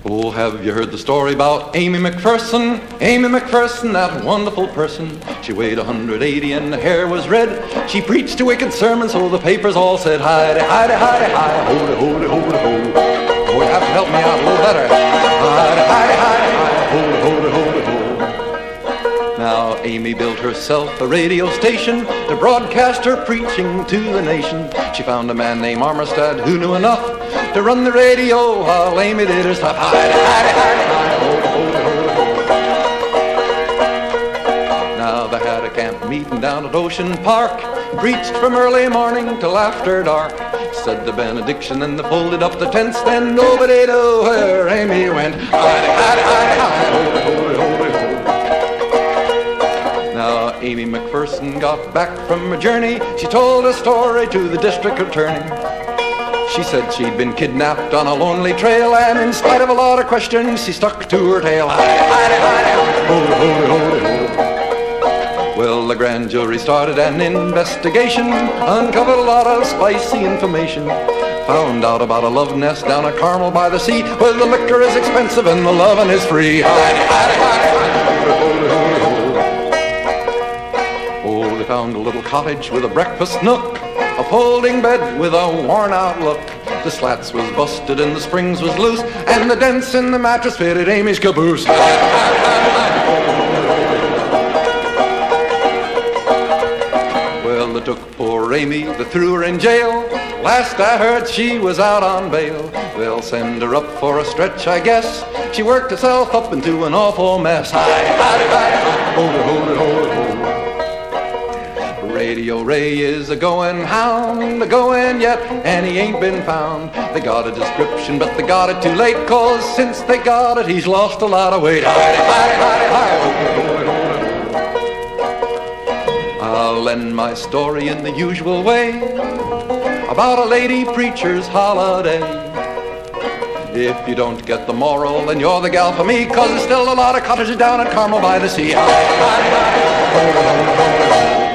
Oh, have you heard the story about Amy McPherson? Amy McPherson, that wonderful person. She weighed 180 and her hair was red. She preached a wicked sermon, so the papers all said, hi-de, hi-de, hi-de, hi, ho-de, ho-de, ho-de, ho. Oh, you have to help me out a little better. Hi-de, hi-de, hi-de, hi, ho-de, ho-de, ho-de, ho. Now, Amy built herself a radio station to broadcast her preaching to the nation. She found a man named Armistead who knew enough to run the radio while Amy did her stuff. Hi-de, hi-de, hi-de, hi, ho-de, ho-de, ho-de, ho. Now, they had a camp meeting down at Ocean Park, preached from early morning till after dark. Said the benediction and they folded up the tents, then nobody knew where Amy went. Hi-de, hi-de, hi-de, hi, ho-de, ho-de, ho-de, ho. Now, Amy McPherson got back from her journey. She told a story to the district attorney. She said she'd been kidnapped on a lonely trail, and in spite of a lot of questions, she stuck to her tail. Well, the grand jury started an investigation, uncovered a lot of spicy information. Found out about a love nest down at Carmel by the sea, where the liquor is expensive and the lovin' is free. Oh, they found a little cottage with a breakfast nook, a folding bed with a worn-out look. The slats was busted and the springs was loose, and the dents in the mattress fitted Amy's caboose. Well, they took poor Amy, they threw her in jail. Last I heard, she was out on bail. They'll send her up for a stretch, I guess. She worked herself up into an awful mess. Radio Ray is a goin' hound, a goin' yet, and he ain't been found. They got a description, but they got it too late, 'cause since they got it, he's lost a lot of weight. I'll end my story in the usual way, about a lady preacher's holiday. If you don't get the moral, then you're the gal for me, 'cause there's still a lot of cottages down at Carmel by the sea.